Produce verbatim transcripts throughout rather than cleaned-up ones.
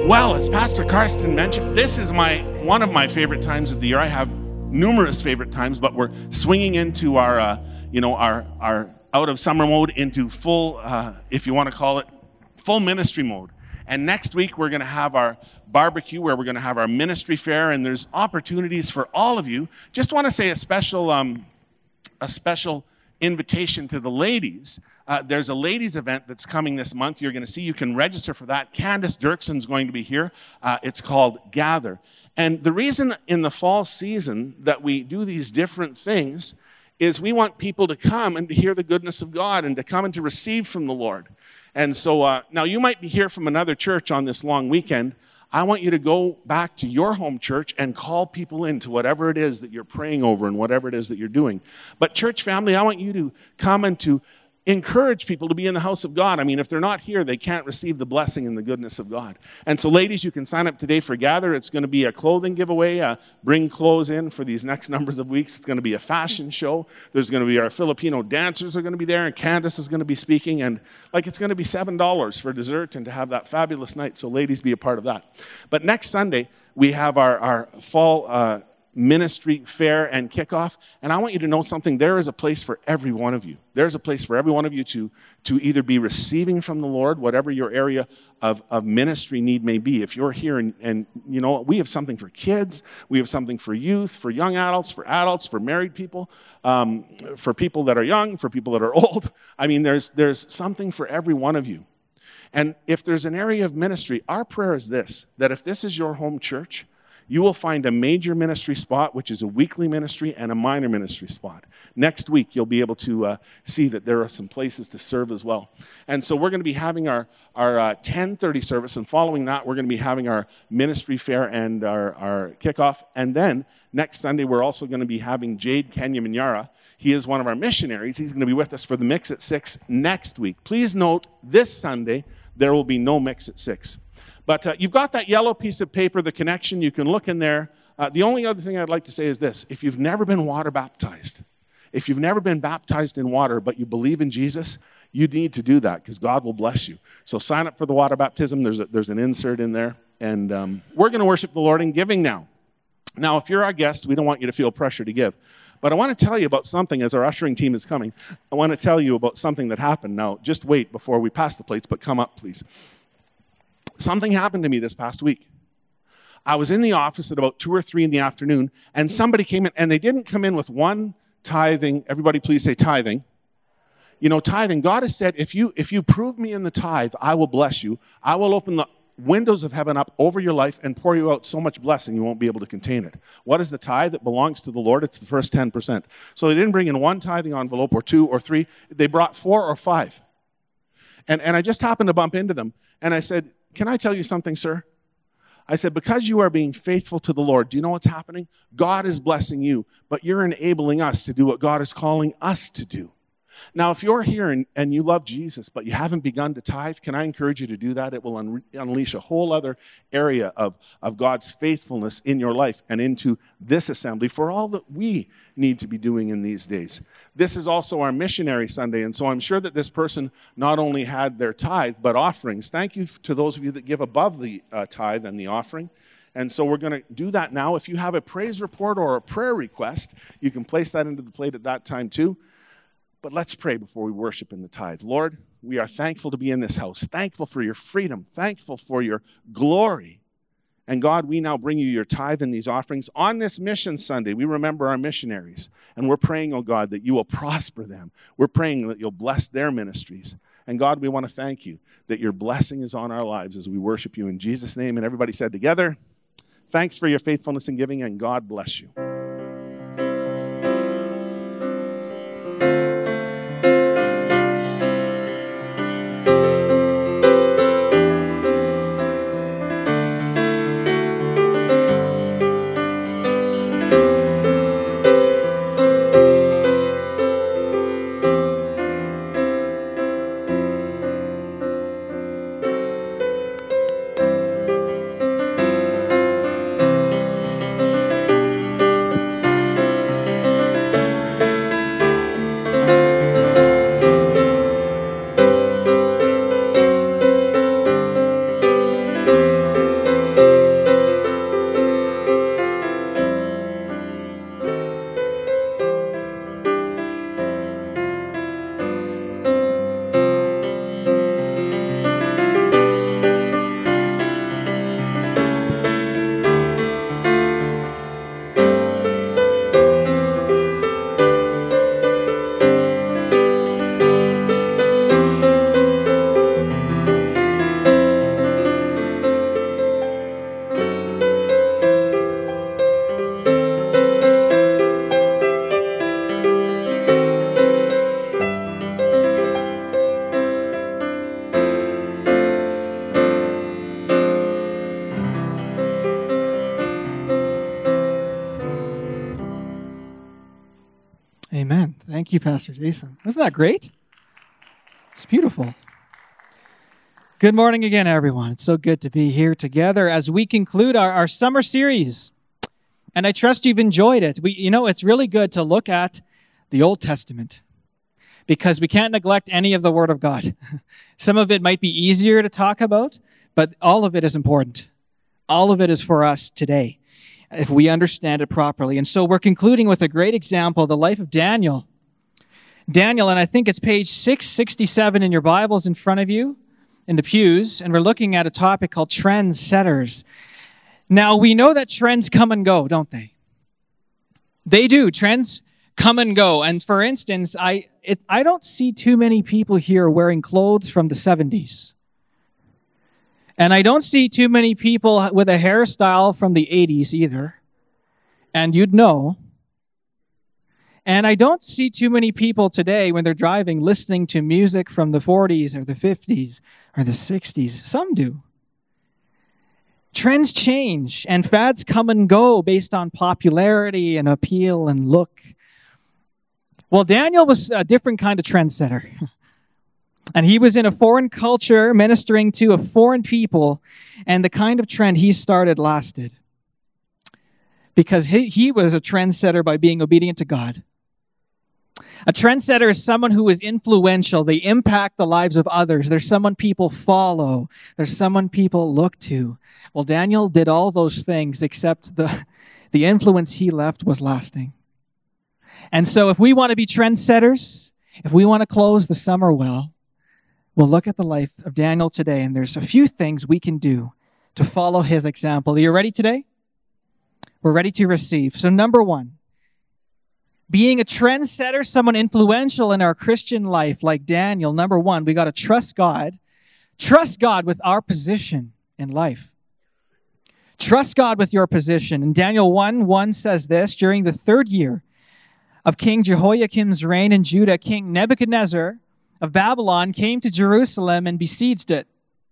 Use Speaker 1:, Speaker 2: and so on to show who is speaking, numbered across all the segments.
Speaker 1: Well, as Pastor Karsten mentioned, this is my one of my favorite times of the year. I have numerous favorite times, but we're swinging into our, uh, you know, our our out of summer mode into full, uh, if you want to call it, full ministry mode. And next week we're going to have our barbecue, where we're going to have our ministry fair, and there's opportunities for all of you. Just want to say a special, um, a special invitation to the ladies. Uh, there's a ladies event that's coming this month. You're going to see. You can register for that. Candace Dirkson's going to be here. Uh, it's called Gather. And the reason in the fall season that we do these different things is we want people to come and to hear the goodness of God and to come and to receive from the Lord. And so uh, now you might be here from another church on this long weekend. I want you to go back to your home church and call people into whatever it is that you're praying over and whatever it is that you're doing. But church family, I want you to come and to encourage people to be in the house of God. I mean, if they're not here, they can't receive the blessing and the goodness of God. And so ladies, you can sign up today for Gather. It's going to be a clothing giveaway. Uh, bring clothes in for these next numbers of weeks. It's going to be a fashion show. There's going to be our Filipino dancers are going to be there, and Candace is going to be speaking. And like, it's going to be seven dollars for dessert and to have that fabulous night. So ladies, be a part of that. But next Sunday, we have our, our fall uh ministry fair and kickoff, and I want you to know something. There is a place for every one of you. There's a place for every one of you to, to either be receiving from the Lord, whatever your area of, of ministry need may be. If you're here and, and, you know, we have something for kids, we have something for youth, for young adults, for adults, for married people, um, for people that are young, for people that are old. I mean, there's there's something for every one of you. And if there's an area of ministry, our prayer is this, that if this is your home church, you will find a major ministry spot, which is a weekly ministry, and a minor ministry spot. Next week, you'll be able to uh, see that there are some places to serve as well. And so we're going to be having our, our uh, ten thirty service, and following that, we're going to be having our ministry fair and our, our kickoff. And then next Sunday, we're also going to be having Jade Kenya Minyara. He is one of our missionaries. He's going to be with us for the Mix at six next week. Please note, this Sunday, there will be no Mix at six. But uh, you've got that yellow piece of paper, the connection. You can look in there. Uh, the only other thing I'd like to say is this. If you've never been water baptized, if you've never been baptized in water, but you believe in Jesus, you need to do that because God will bless you. So sign up for the water baptism. There's, a, there's an insert in there. And um, we're going to worship the Lord in giving now. Now, if you're our guest, we don't want you to feel pressure to give. But I want to tell you about something as our ushering team is coming. I want to tell you about something that happened. Now, just wait before we pass the plates, but come up, please. Something happened to me this past week. I was in the office at about two or three in the afternoon, and somebody came in, and they didn't come in with one tithing. Everybody please say tithing. You know, tithing, God has said, if you if you prove me in the tithe, I will bless you. I will open the windows of heaven up over your life and pour you out so much blessing you won't be able to contain it. What is the tithe that belongs to the Lord? It's the first ten percent. So they didn't bring in one tithing envelope or two or three. They brought four or five. And, and I just happened to bump into them, and I said, can I tell you something, sir? I said, because you are being faithful to the Lord, do you know what's happening? God is blessing you, but you're enabling us to do what God is calling us to do. Now, if you're here and, and you love Jesus, but you haven't begun to tithe, can I encourage you to do that? It will un- unleash a whole other area of, of God's faithfulness in your life and into this assembly for all that we need to be doing in these days. This is also our missionary Sunday, and so I'm sure that this person not only had their tithe, but offerings. Thank you to those of you that give above the uh, tithe and the offering. And so we're going to do that now. If you have a praise report or a prayer request, you can place that into the plate at that time too. But let's pray before we worship in the tithe. Lord, we are thankful to be in this house, thankful for your freedom, thankful for your glory. And God, we now bring you your tithe and these offerings. On this Mission Sunday, we remember our missionaries. And we're praying, oh God, that you will prosper them. We're praying that you'll bless their ministries. And God, we want to thank you that your blessing is on our lives as we worship you in Jesus' name. And everybody said together, thanks for your faithfulness in giving, and God bless you.
Speaker 2: Thank you, Pastor Jason. Wasn't that great? It's beautiful. Good morning again, everyone. It's so good to be here together as we conclude our, our summer series. And I trust you've enjoyed it. We, you know, it's really good to look at the Old Testament because we can't neglect any of the Word of God. Some of it might be easier to talk about, but all of it is important. All of it is for us today, if we understand it properly. And so we're concluding with a great example, the life of Daniel. Daniel, and I think it's page six sixty-seven in your Bibles in front of you, in the pews, and we're looking at a topic called trendsetters. Now, we know that trends come and go, don't they? They do. Trends come and go. And for instance, I it, I don't see too many people here wearing clothes from the seventies. And I don't see too many people with a hairstyle from the eighties either. And you'd know. And I don't see too many people today when they're driving listening to music from the forties or the fifties or the sixties. Some do. Trends change and fads come and go based on popularity and appeal and look. Well, Daniel was a different kind of trendsetter. And he was in a foreign culture ministering to a foreign people, and the kind of trend he started lasted. Because he, he was a trendsetter by being obedient to God. A trendsetter is someone who is influential. They impact the lives of others. There's someone people follow. There's someone people look to. Well, Daniel did all those things, except the, the influence he left was lasting. And so if we want to be trendsetters, if we want to close the summer well, we'll look at the life of Daniel today, and there's a few things we can do to follow his example. Are you ready today? We're ready to receive. So number one, being a trendsetter, someone influential in our Christian life like Daniel, number one, we got to trust God. Trust God with our position in life. Trust God with your position. And Daniel one one says this, during the third year of King Jehoiakim's reign in Judah, King Nebuchadnezzar of Babylon came to Jerusalem and besieged it.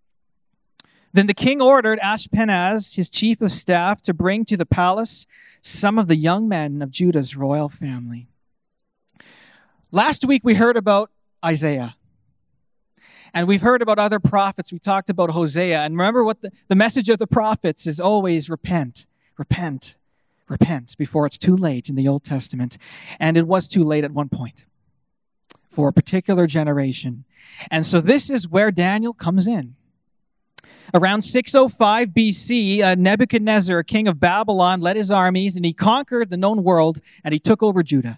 Speaker 2: Then the king ordered Ashpenaz, his chief of staff, to bring to the palace some of the young men of Judah's royal family. Last week we heard about Isaiah. And we've heard about other prophets. We talked about Hosea. And remember what the, the message of the prophets is always repent, repent, repent before it's too late in the Old Testament. And it was too late at one point for a particular generation. And so this is where Daniel comes in. Around six oh five B C, uh, Nebuchadnezzar, king of Babylon, led his armies, and he conquered the known world, and he took over Judah.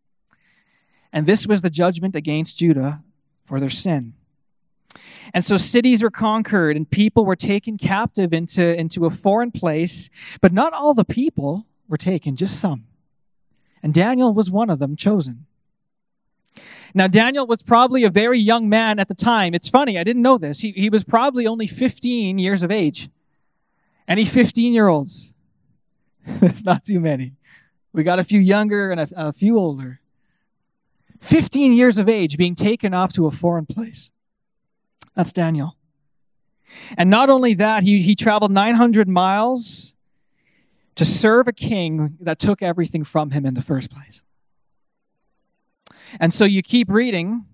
Speaker 2: And this was the judgment against Judah for their sin. And so cities were conquered, and people were taken captive into, into a foreign place, but not all the people were taken, just some. And Daniel was one of them chosen. Now, Daniel was probably a very young man at the time. It's funny, I didn't know this. He, he was probably only fifteen years of age. Any fifteen-year-olds? There's not too many. We got a few younger and a, a few older. fifteen years of age being taken off to a foreign place. That's Daniel. And not only that, he, he traveled nine hundred miles to serve a king that took everything from him in the first place. And so you keep reading.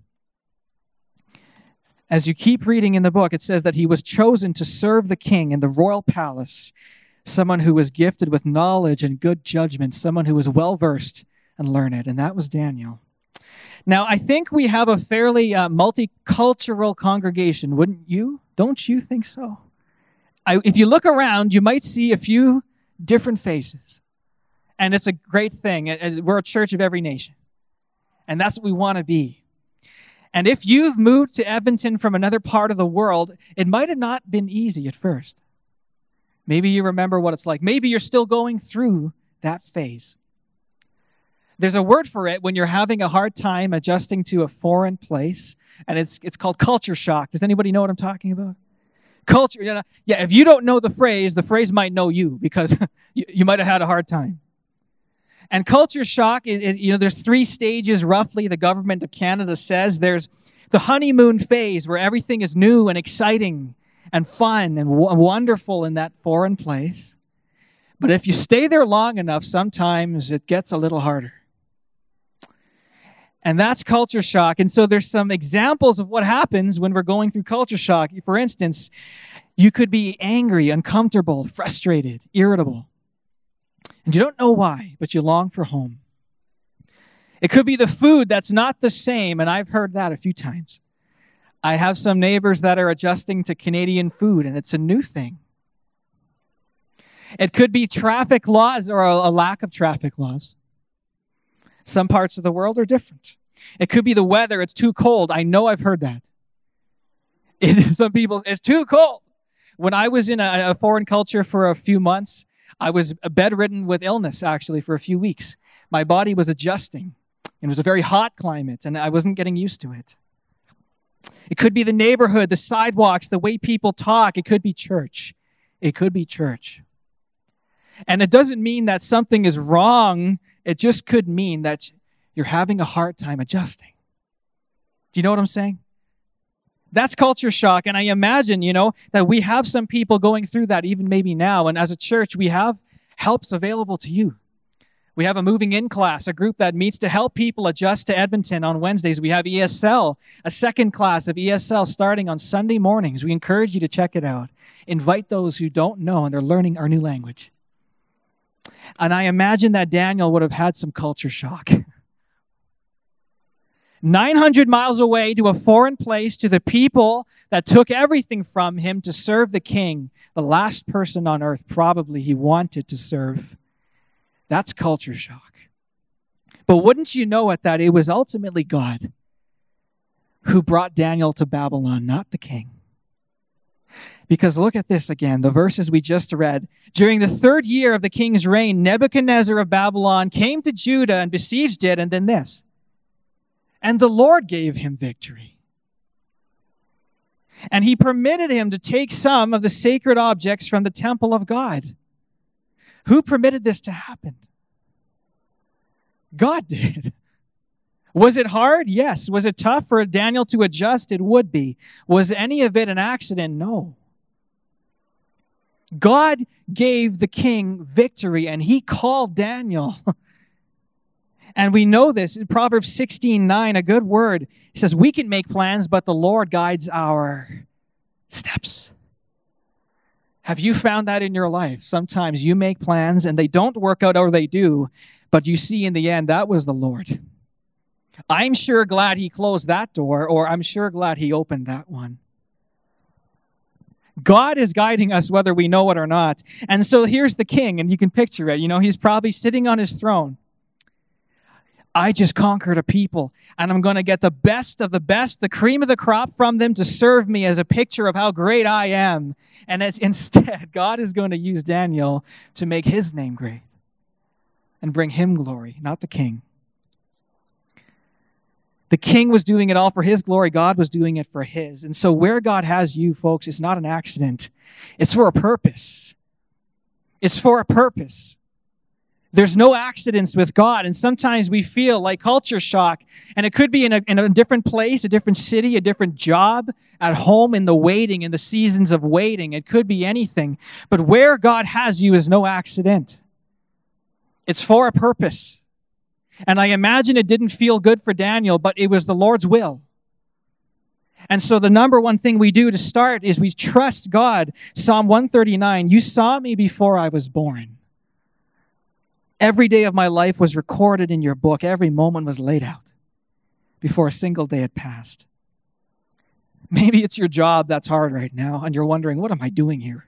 Speaker 2: As you keep reading in the book, it says that he was chosen to serve the king in the royal palace, someone who was gifted with knowledge and good judgment, someone who was well-versed and learned, and that was Daniel. Now, I think we have a fairly uh, multicultural congregation, wouldn't you? Don't you think so? I, if you look around, you might see a few different faces, and it's a great thing. As we're a church of every nation. And that's what we want to be. And if you've moved to Edmonton from another part of the world, it might have not been easy at first. Maybe you remember what it's like. Maybe you're still going through that phase. There's a word for it when you're having a hard time adjusting to a foreign place, and it's it's called culture shock. Does anybody know what I'm talking about? Culture, you know, yeah, if you don't know the phrase, the phrase might know you because you, you might have had a hard time. And culture shock is, is, you know, there's three stages roughly the government of Canada says. There's the honeymoon phase where everything is new and exciting and fun and w- wonderful in that foreign place. But if you stay there long enough, sometimes it gets a little harder. And that's culture shock. And so there's some examples of what happens when we're going through culture shock. For instance, you could be angry, uncomfortable, frustrated, irritable. And you don't know why, but you long for home. It could be the food that's not the same, and I've heard that a few times. I have some neighbors that are adjusting to Canadian food, and it's a new thing. It could be traffic laws or a, a lack of traffic laws. Some parts of the world are different. It could be the weather. It's too cold. I know I've heard that. It, some people, it's too cold. When I was in a, a foreign culture for a few months, I was bedridden with illness, actually, for a few weeks. My body was adjusting. It was a very hot climate, and I wasn't getting used to it. It could be the neighborhood, the sidewalks, the way people talk. It could be church. It could be church. And it doesn't mean that something is wrong. It just could mean that you're having a hard time adjusting. Do you know what I'm saying? That's culture shock. And I imagine, you know, that we have some people going through that even maybe now. And as a church, we have helps available to you. We have a moving in class, a group that meets to help people adjust to Edmonton on Wednesdays. We have E S L, a second class of E S L starting on Sunday mornings. We encourage you to check it out. Invite those who don't know and they're learning our new language. And I imagine that Daniel would have had some culture shock. nine hundred miles away to a foreign place, to the people that took everything from him to serve the king, the last person on earth probably he wanted to serve. That's culture shock. But wouldn't you know it that it was ultimately God who brought Daniel to Babylon, not the king. Because look at this again, the verses we just read. During the third year of the king's reign, Nebuchadnezzar of Babylon came to Judah and besieged it, and then this. And the Lord gave him victory. And he permitted him to take some of the sacred objects from the temple of God. Who permitted this to happen? God did. Was it hard? Yes. Was it tough for Daniel to adjust? It would be. Was any of it an accident? No. God gave the king victory, and he called Daniel. And we know this in Proverbs sixteen nine, a good word. He says, we can make plans, but the Lord guides our steps. Have you found that in your life? Sometimes you make plans and they don't work out, or they do, but you see in the end, that was the Lord. I'm sure glad he closed that door, or I'm sure glad he opened that one. God is guiding us whether we know it or not. And so here's the king, and you can picture it. You know, he's probably sitting on his throne. I just conquered a people, and I'm going to get the best of the best, the cream of the crop from them to serve me as a picture of how great I am. And it's, instead, God is going to use Daniel to make his name great and bring him glory, not the king. The king was doing it all for his glory. God was doing it for his. And so where God has you, folks, is not an accident. It's for a purpose. It's for a purpose. There's no accidents with God. And sometimes we feel like culture shock. And it could be in a, in a different place, a different city, a different job, at home, in the waiting, in the seasons of waiting. It could be anything. But where God has you is no accident. It's for a purpose. And I imagine it didn't feel good for Daniel, but it was the Lord's will. And so the number one thing we do to start is we trust God. Psalm one thirty-nine, you saw me before I was born. Every day of my life was recorded in your book. Every moment was laid out before a single day had passed. Maybe it's your job that's hard right now, and you're wondering, what am I doing here?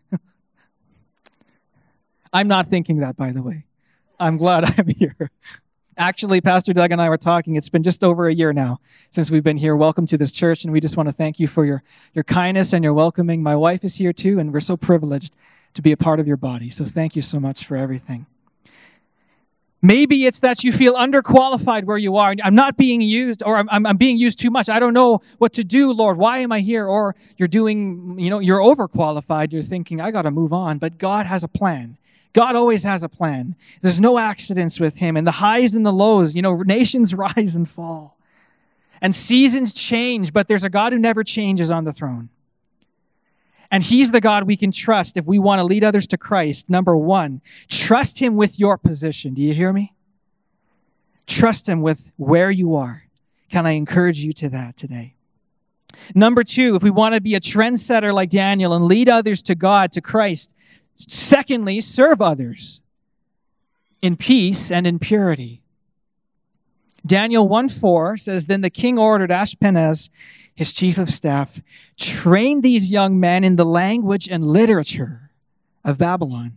Speaker 2: I'm not thinking that, by the way. I'm glad I'm here. Actually, Pastor Doug and I were talking. It's been just over a year now since we've been here. Welcome to this church, and we just want to thank you for your, your kindness and your welcoming. My wife is here too, and we're so privileged to be a part of your body. So thank you so much for everything. Maybe it's that you feel underqualified where you are. I'm not being used, or I'm, I'm, I'm being used too much. I don't know what to do, Lord. Why am I here? Or you're doing, you know, you're overqualified. You're thinking, I got to move on. But God has a plan. God always has a plan. There's no accidents with him. And the highs and the lows, you know, nations rise and fall. And seasons change, but there's a God who never changes on the throne. And he's the God we can trust if we want to lead others to Christ. Number one, trust him with your position. Do you hear me? Trust him with where you are. Can I encourage you to that today? Number two, if we want to be a trendsetter like Daniel and lead others to God, to Christ, secondly, serve others in peace and in purity. Daniel one four says, Then the king ordered Ashpenaz, his chief of staff, train these young men in the language and literature of Babylon.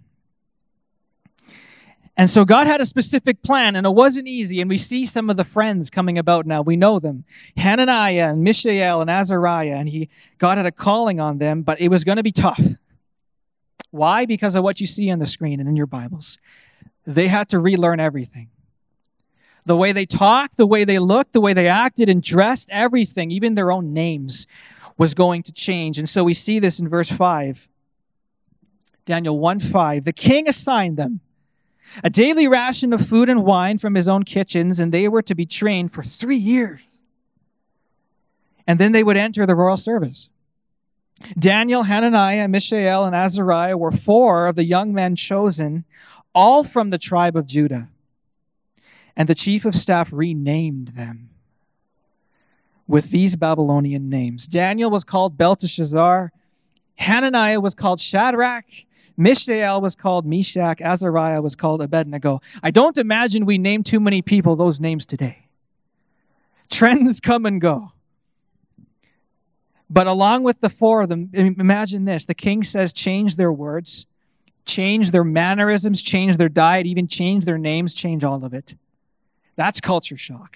Speaker 2: And so God had a specific plan, and it wasn't easy. And we see some of the friends coming about now. We know them. Hananiah and Mishael and Azariah. And he, God had a calling on them, but it was going to be tough. Why? Because of what you see on the screen and in your Bibles. They had to relearn everything. The way they talked, the way they looked, the way they acted and dressed, everything, even their own names, was going to change. And so we see this in verse five. Daniel one five. The king assigned them a daily ration of food and wine from his own kitchens, and they were to be trained for three years. And then they would enter the royal service. Daniel, Hananiah, Mishael, and Azariah were four of the young men chosen, all from the tribe of Judah. And the chief of staff renamed them with these Babylonian names. Daniel was called Belteshazzar. Hananiah was called Shadrach. Mishael was called Meshach. Azariah was called Abednego. I don't imagine we name too many people those names today. Trends come and go. But along with the four of them, imagine this. The king says change their words, change their mannerisms, change their diet, even change their names, change all of it. That's culture shock.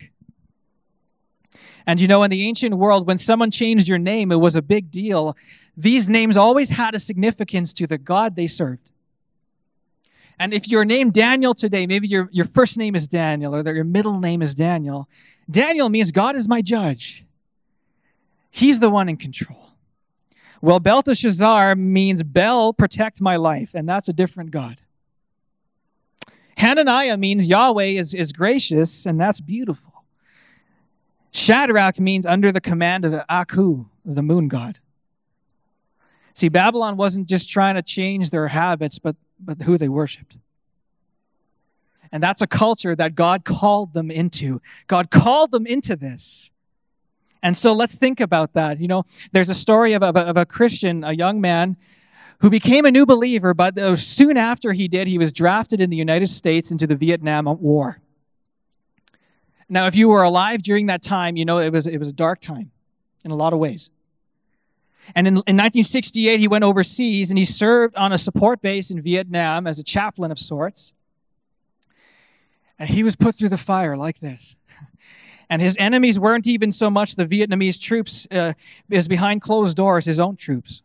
Speaker 2: And you know, in the ancient world, when someone changed your name, it was a big deal. These names always had a significance to the God they served. And if you're named Daniel today, maybe your, your first name is Daniel or your middle name is Daniel. Daniel means God is my judge. He's the one in control. Well, Belteshazzar means Bel, protect my life, and that's a different God. Hananiah means Yahweh is, is gracious, and that's beautiful. Shadrach means under the command of Aku, the moon god. See, Babylon wasn't just trying to change their habits, but, but who they worshipped. And that's a culture that God called them into. God called them into this. And so let's think about that. You know, there's a story of a, of a Christian, a young man, who became a new believer, but soon after he did, he was drafted in the United States into the Vietnam War. Now, if you were alive during that time, you know it was it was a dark time in a lot of ways. And in, in nineteen sixty-eight, he went overseas and he served on a support base in Vietnam as a chaplain of sorts. And he was put through the fire like this. And his enemies weren't even so much the Vietnamese troops, uh, as behind closed doors, his own troops.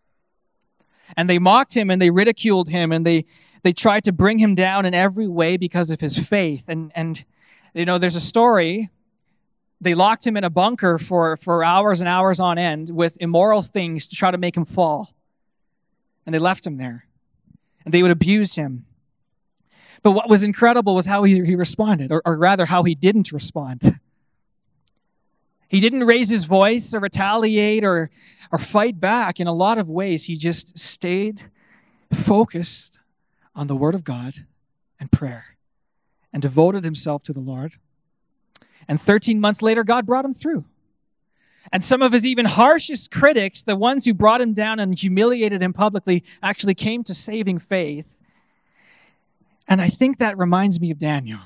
Speaker 2: And they mocked him and they ridiculed him and they, they tried to bring him down in every way because of his faith. And, and you know, there's a story. They locked him in a bunker for, for hours and hours on end with immoral things to try to make him fall. And they left him there. And they would abuse him. But what was incredible was how he, he responded, or, or rather how he didn't respond. He didn't raise his voice or retaliate or, or fight back. In a lot of ways, he just stayed focused on the Word of God and prayer and devoted himself to the Lord. And thirteen months later, God brought him through. And some of his even harshest critics, the ones who brought him down and humiliated him publicly, actually came to saving faith. And I think that reminds me of Daniel.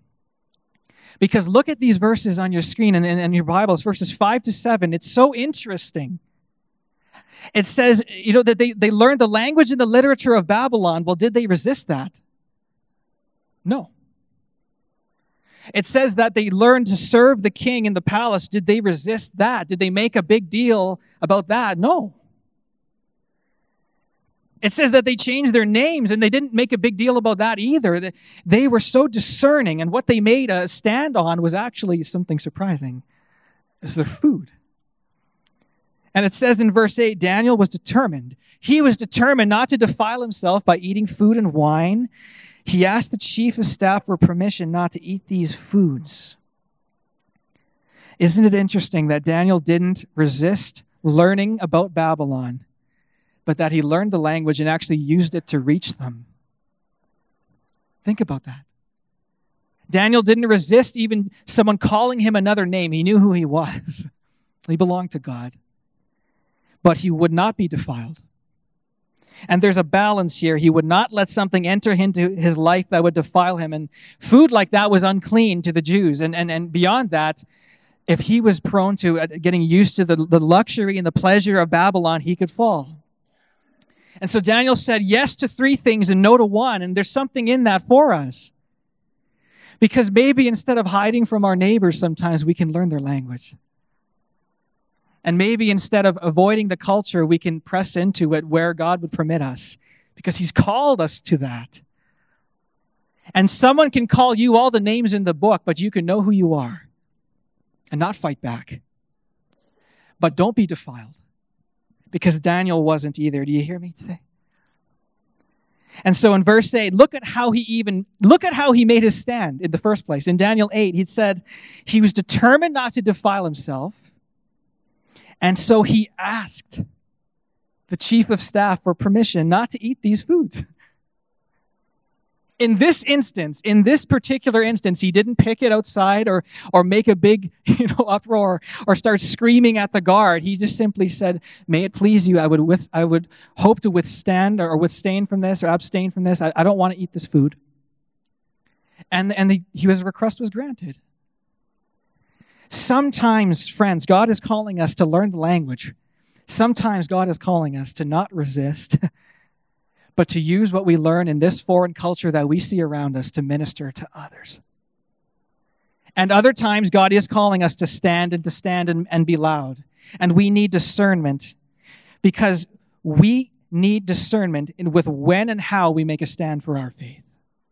Speaker 2: Because look at these verses on your screen and in your Bibles, verses five to seven. It's so interesting. It says, you know, that they, they learned the language and the literature of Babylon. Well, did they resist that? No. It says that they learned to serve the king in the palace. Did they resist that? Did they make a big deal about that? No. It says that they changed their names, and they didn't make a big deal about that either. They were so discerning, and what they made a stand on was actually something surprising. It was their food. And it says in verse eight, Daniel was determined. He was determined not to defile himself by eating food and wine. He asked the chief of staff for permission not to eat these foods. Isn't it interesting that Daniel didn't resist learning about Babylon, but that he learned the language and actually used it to reach them? Think about that. Daniel didn't resist even someone calling him another name. He knew who he was. He belonged to God. But he would not be defiled. And there's a balance here. He would not let something enter into his life that would defile him. And food like that was unclean to the Jews. And, and, and beyond that, if he was prone to getting used to the, the luxury and the pleasure of Babylon, he could fall. And so Daniel said yes to three things and no to one. And there's something in that for us. Because maybe instead of hiding from our neighbors, sometimes we can learn their language. And maybe instead of avoiding the culture, we can press into it where God would permit us. Because he's called us to that. And someone can call you all the names in the book, but you can know who you are. And not fight back. But don't be defiled. Because Daniel wasn't either. Do you hear me today? And so in verse eight, look at how he even, look at how he made his stand in the first place. In Daniel eight, he said he was determined not to defile himself. And so he asked the chief of staff for permission not to eat these foods. In this instance, in this particular instance, he didn't pick it outside or or make a big, you know, uproar or start screaming at the guard. He just simply said, "May it please you, I would with, I would hope to withstand or withstand from this or abstain from this. I, I don't want to eat this food." And and the, he was request was granted. Sometimes, friends, God is calling us to learn the language. Sometimes God is calling us to not resist. But to use what we learn in this foreign culture that we see around us to minister to others. And other times, God is calling us to stand and to stand and, and be loud. And we need discernment because we need discernment in, with when and how we make a stand for our faith.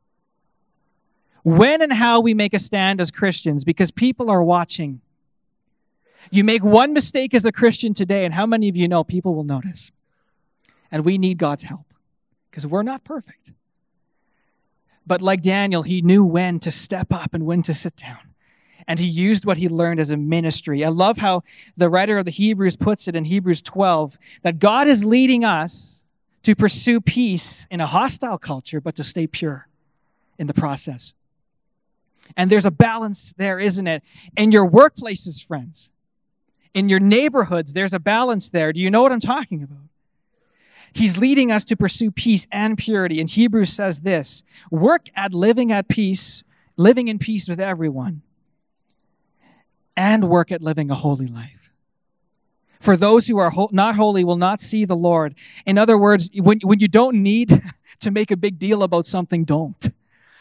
Speaker 2: When and how we make a stand as Christians because people are watching. You make one mistake as a Christian today, and how many of you know people will notice? And we need God's help. Because we're not perfect. But like Daniel, he knew when to step up and when to sit down. And he used what he learned as a ministry. I love how the writer of the Hebrews puts it in Hebrews twelve, that God is leading us to pursue peace in a hostile culture, but to stay pure in the process. And there's a balance there, isn't it? In your workplaces, friends. In your neighborhoods, there's a balance there. Do you know what I'm talking about? He's leading us to pursue peace and purity. And Hebrews says this, work at living at peace, living in peace with everyone, and work at living a holy life. For those who are ho- not holy will not see the Lord. In other words, when, when you don't need to make a big deal about something, don't.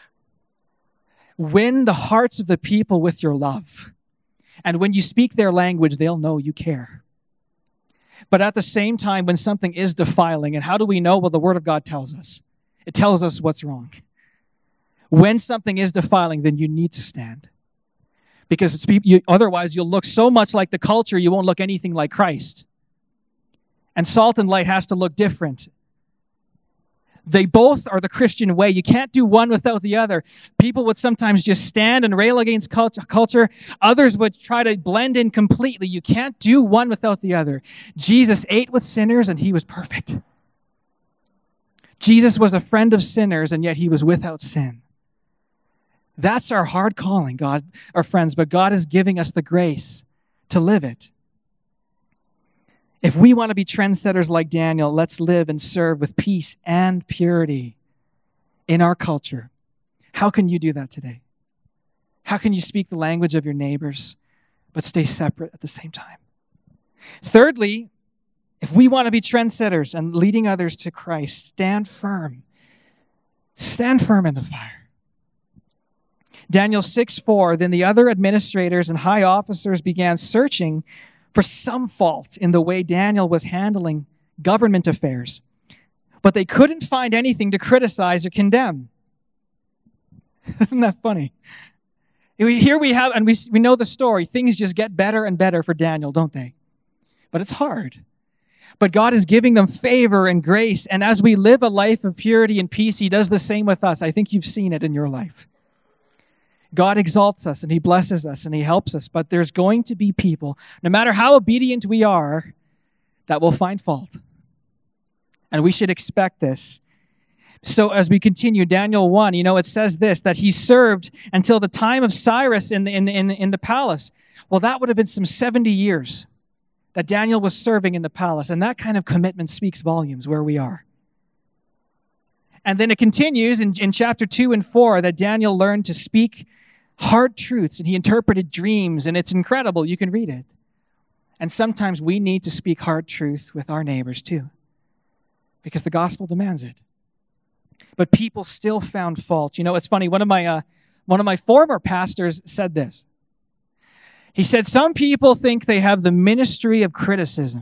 Speaker 2: Win the hearts of the people with your love. And when you speak their language, they'll know you care. But at the same time, when something is defiling, and how do we know? Well, the Word of God tells us. It tells us what's wrong. When something is defiling, then you need to stand. Because it's, you, otherwise, you'll look so much like the culture, you won't look anything like Christ. And salt and light has to look different. They both are the Christian way. You can't do one without the other. People would sometimes just stand and rail against culture. Others would try to blend in completely. You can't do one without the other. Jesus ate with sinners and he was perfect. Jesus was a friend of sinners and yet he was without sin. That's our hard calling, God, our friends, but God is giving us the grace to live it. If we want to be trendsetters like Daniel, let's live and serve with peace and purity in our culture. How can you do that today? How can you speak the language of your neighbors, but stay separate at the same time? Thirdly, if we want to be trendsetters and leading others to Christ, stand firm. Stand firm in the fire. Daniel six four, then the other administrators and high officers began searching for some fault in the way Daniel was handling government affairs. But they couldn't find anything to criticize or condemn. Isn't that funny? Here we have, and we, we know the story, things just get better and better for Daniel, don't they? But it's hard. But God is giving them favor and grace, and as we live a life of purity and peace, he does the same with us. I think you've seen it in your life. God exalts us and he blesses us and he helps us, but there's going to be people, no matter how obedient we are, that will find fault. And we should expect this So as we continue, Daniel one, you know, it says this, that he served until the time of Cyrus in the, in the, in the, in the palace. Well, that would have been some seventy years that Daniel was serving in the palace. And that kind of commitment speaks volumes where we are. And then it continues in, in chapter two and four that Daniel learned to speak hard truths and he interpreted dreams, and it's incredible. You can read it. And sometimes we need to speak hard truth with our neighbors too, because the gospel demands it. But people still found fault. You know, it's funny. One of my uh, one of my former pastors said this. He said, some people think they have the ministry of criticism,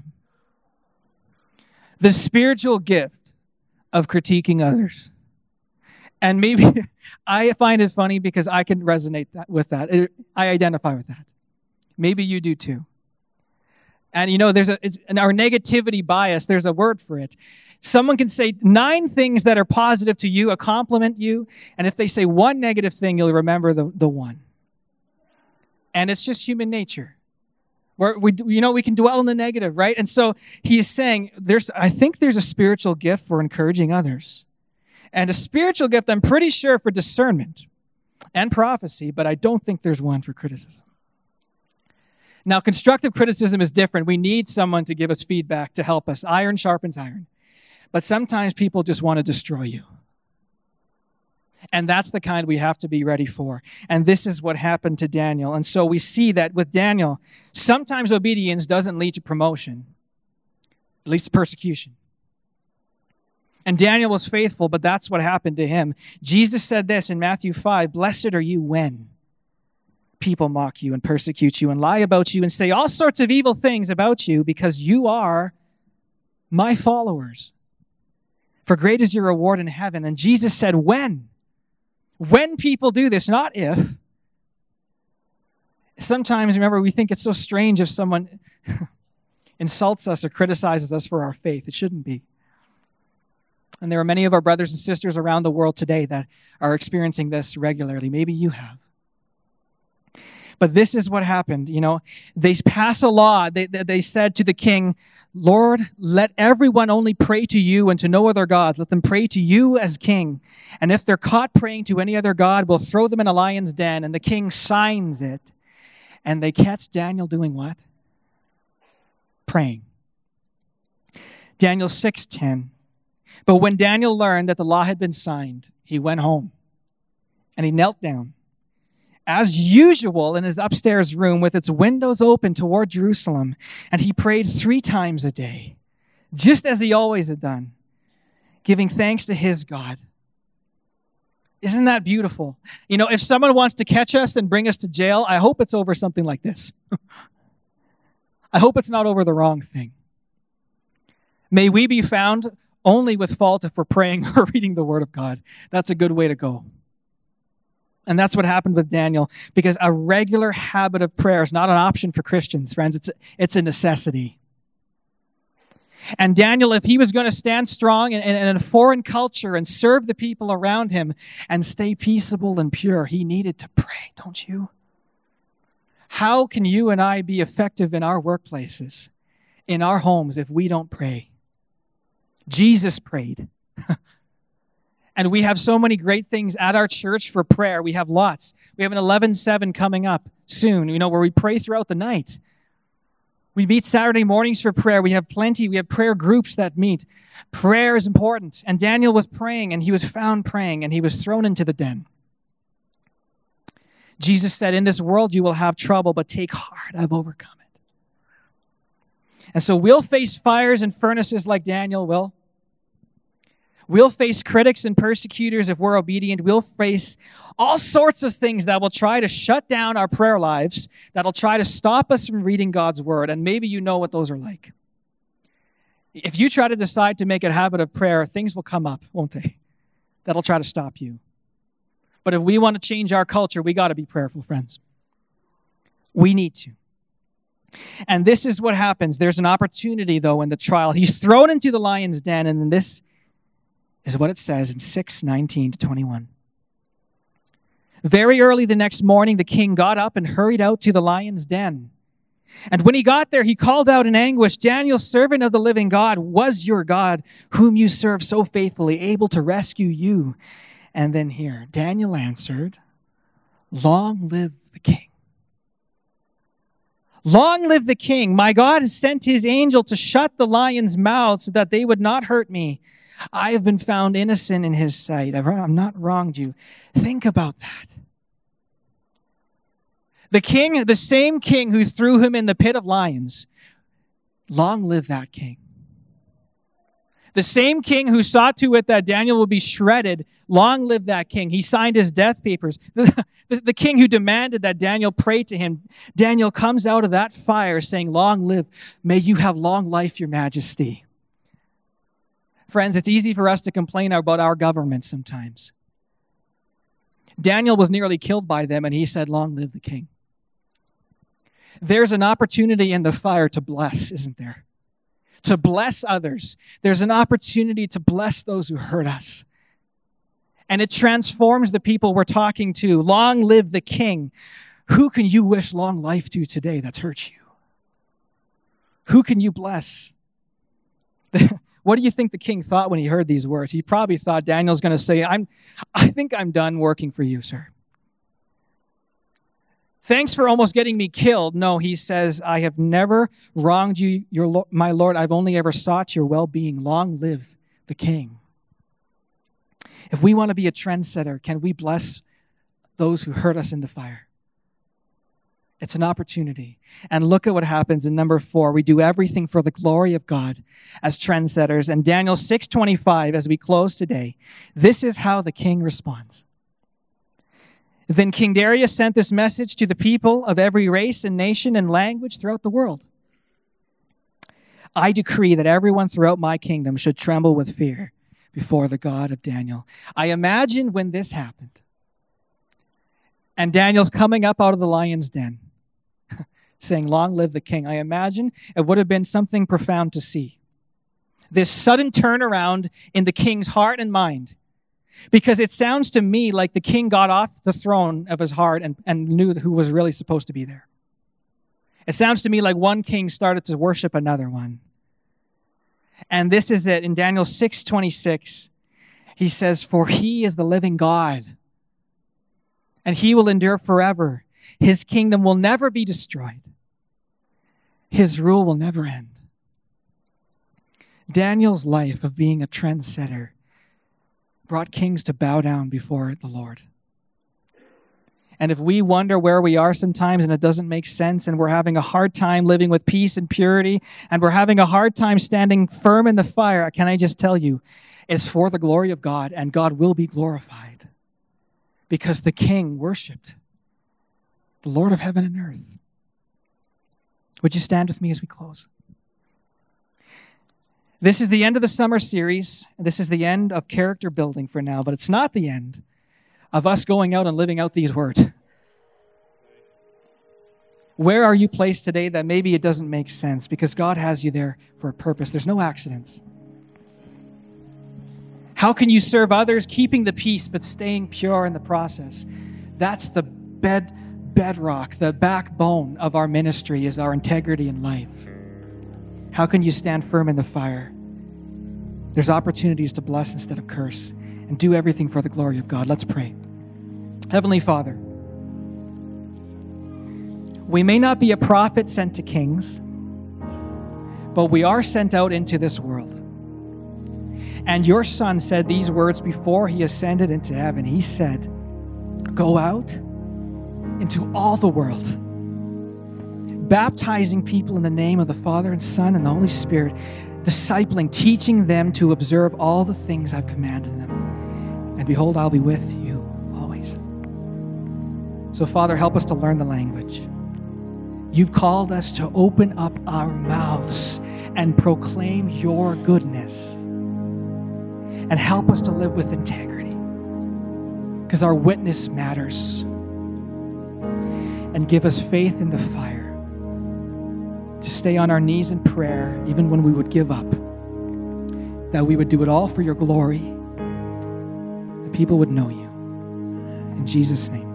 Speaker 2: the spiritual gift of critiquing others. And maybe I find it funny because I can resonate that, with that. I identify with that. Maybe you do too. And you know, there's a it's, in our negativity bias, there's a word for it. Someone can say nine things that are positive to you, a compliment you, and if they say one negative thing, you'll remember the, the one. And it's just human nature. Where we, you know, we can dwell in the negative, right? And so he's saying, there's, I think there's a spiritual gift for encouraging others. And a spiritual gift, I'm pretty sure, for discernment and prophecy, but I don't think there's one for criticism. Now, constructive criticism is different. We need someone to give us feedback to help us. Iron sharpens iron. But sometimes people just want to destroy you. And that's the kind we have to be ready for. And this is what happened to Daniel. And so we see that with Daniel, sometimes obedience doesn't lead to promotion. It leads to persecution. And Daniel was faithful, but that's what happened to him. Jesus said this in Matthew five, blessed are you when people mock you and persecute you and lie about you and say all sorts of evil things about you because you are my followers. For great is your reward in heaven. And Jesus said, when? When people do this, not if. Sometimes, remember, we think it's so strange if someone insults us or criticizes us for our faith. It shouldn't be. And there are many of our brothers and sisters around the world today that are experiencing this regularly. Maybe you have. But this is what happened. You know, they pass a law. They, they, they said to the king, Lord, let everyone only pray to you and to no other gods. Let them pray to you as king. And if they're caught praying to any other god, we'll throw them in a lion's den. And the king signs it. And they catch Daniel doing what? Praying. Daniel six ten. But when Daniel learned that the law had been signed, he went home and he knelt down, as usual, in his upstairs room with its windows open toward Jerusalem, and he prayed three times a day, just as he always had done, giving thanks to his God. Isn't that beautiful? You know, if someone wants to catch us and bring us to jail, I hope it's over something like this. I hope it's not over the wrong thing. May we be found only with fault if we're praying or reading the Word of God. That's a good way to go. And that's what happened with Daniel, because a regular habit of prayer is not an option for Christians, friends. It's a, it's a necessity. And Daniel, if he was going to stand strong in, in, in a foreign culture and serve the people around him and stay peaceable and pure, he needed to pray, don't you? How can you and I be effective in our workplaces, in our homes, if we don't pray? Jesus prayed. And we have so many great things at our church for prayer. We have lots. We have an eleven seven coming up soon, you know, where we pray throughout the night. We meet Saturday mornings for prayer. We have plenty. We have prayer groups that meet. Prayer is important. And Daniel was praying, and he was found praying, and he was thrown into the den. Jesus said, in this world you will have trouble, but take heart, I've overcome it. And so we'll face fires and furnaces like Daniel will. We'll face critics and persecutors if we're obedient. We'll face all sorts of things that will try to shut down our prayer lives, that'll try to stop us from reading God's word. And maybe you know what those are like. If you try to decide to make a habit of prayer, things will come up, won't they? That'll try to stop you. But if we want to change our culture, we got to be prayerful, friends. We need to. And this is what happens. There's an opportunity, though, in the trial. He's thrown into the lion's den, and then this is what it says in six nineteen to twenty-one. Very early the next morning, the king got up and hurried out to the lion's den. And when he got there, he called out in anguish, Daniel, servant of the living God, was your God, whom you serve so faithfully, able to rescue you? And then here, Daniel answered, long live the king. Long live the king. My God has sent his angel to shut the lions' mouths so that they would not hurt me. I have been found innocent in his sight. I've not wronged you. Think about that. The king, the same king who threw him in the pit of lions, long live that king. The same king who saw to it that Daniel would be shredded, long live that king. He signed his death papers. The, the, the king who demanded that Daniel pray to him, Daniel comes out of that fire saying, long live, may you have long life, your majesty. Friends, it's easy for us to complain about our government sometimes. Daniel was nearly killed by them, and he said, long live the king. There's an opportunity in the fire to bless, isn't there? To bless others. There's an opportunity to bless those who hurt us. And it transforms the people we're talking to. Long live the king. Who can you wish long life to today that's hurt you? Who can you bless? What do you think the king thought when he heard these words? He probably thought Daniel's going to say, "I'm, I think I'm done working for you, sir. Thanks for almost getting me killed." No, he says, I have never wronged you, your, my Lord. I've only ever sought your well-being. Long live the king. If we want to be a trendsetter, can we bless those who hurt us in the fire? It's an opportunity. And look at what happens in number four. We do everything for the glory of God as trendsetters. And Daniel six twenty-five, as we close today, this is how the king responds. Then King Darius sent this message to the people of every race and nation and language throughout the world. I decree that everyone throughout my kingdom should tremble with fear before the God of Daniel. I imagine when this happened, and Daniel's coming up out of the lion's den, saying, long live the king. I imagine it would have been something profound to see. This sudden turnaround in the king's heart and mind. Because it sounds to me like the king got off the throne of his heart and, and knew who was really supposed to be there. It sounds to me like one king started to worship another one. And this is it. In Daniel six twenty-six, he says, for he is the living God, and he will endure forever. His kingdom will never be destroyed. His rule will never end. Daniel's life of being a trendsetter brought kings to bow down before the Lord. And if we wonder where we are sometimes and it doesn't make sense and we're having a hard time living with peace and purity and we're having a hard time standing firm in the fire, can I just tell you, it's for the glory of God, and God will be glorified because the king worshiped the Lord of heaven and earth. Would you stand with me as we close? This is the end of the summer series. This is the end of character building for now, but it's not the end of us going out and living out these words. Where are you placed today that maybe it doesn't make sense? Because God has you there for a purpose. There's no accidents. How can you serve others keeping the peace but staying pure in the process? That's the bed, bedrock, the backbone of our ministry is our integrity in life. How can you stand firm in the fire? There's opportunities to bless instead of curse and do everything for the glory of God. Let's pray. Heavenly Father, we may not be a prophet sent to kings, but we are sent out into this world. And your Son said these words before he ascended into heaven. He said, go out into all the world, baptizing people in the name of the Father and Son and the Holy Spirit, discipling, teaching them to observe all the things I've commanded them. And behold, I'll be with you always. So, Father, help us to learn the language. You've called us to open up our mouths and proclaim your goodness. And help us to live with integrity, because our witness matters. And give us faith in the fire to stay on our knees in prayer, even when we would give up, that we would do it all for your glory, that people would know you. In Jesus' name.